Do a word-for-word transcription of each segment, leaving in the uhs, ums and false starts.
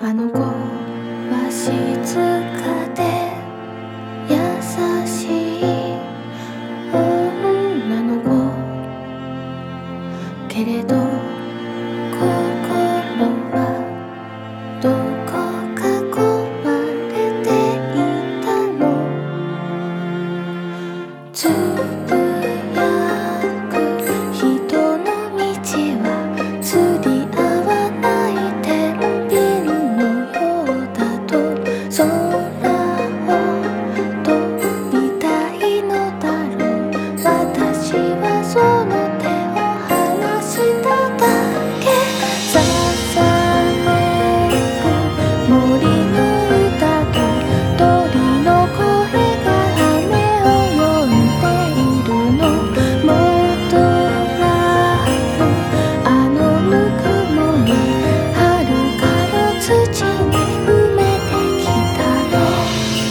あの子は静かで優しい女の子けれど心はどこか壊れていたの。つぶやく人の道は釣り合わない天秤のようだと、空を飛びたいのだろう。私はその手を離しただけ。ささめく森の歌と鳥の声が雨を呼んでいるの。もとらぬあのぬくもり、遥かの土に埋めてきたの。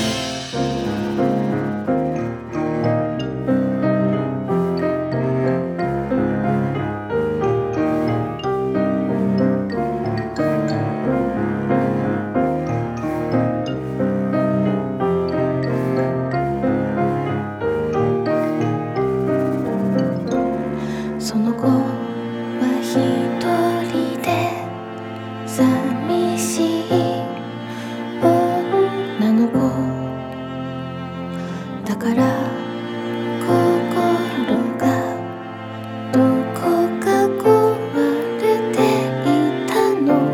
その子は一人で寂しい女の子だから、心がどこか壊れていたの。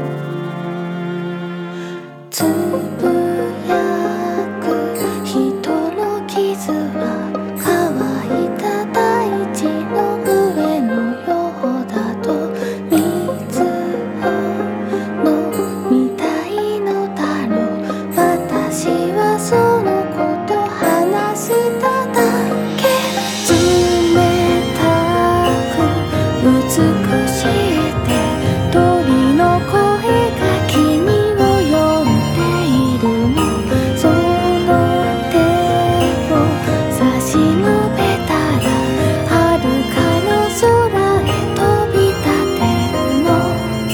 つぶやく人の傷は乾いた大地の上のようだと、水を飲みたいのだろう。私はその子と話しただけ。冷たく美しい手、鳥の声が君を呼んでいるの。その手を差し伸べたら遥かの空へ飛び立てるの。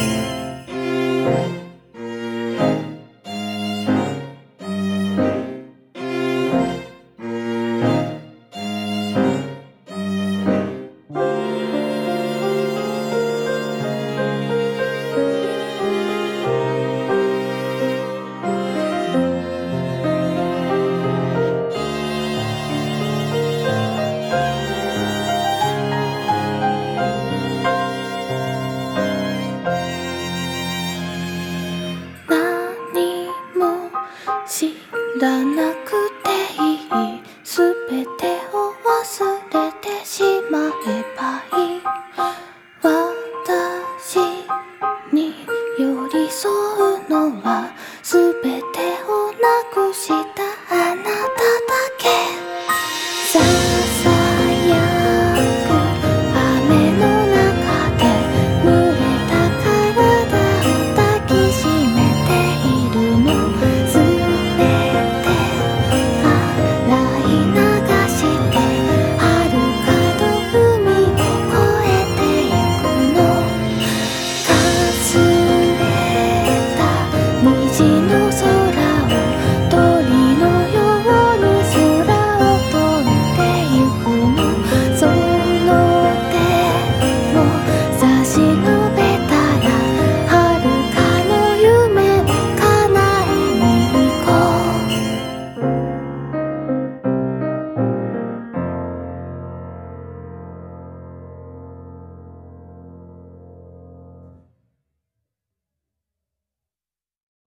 何も知らなくていい、すべてを忘れてしまえばいい。私に寄り添うのはすべて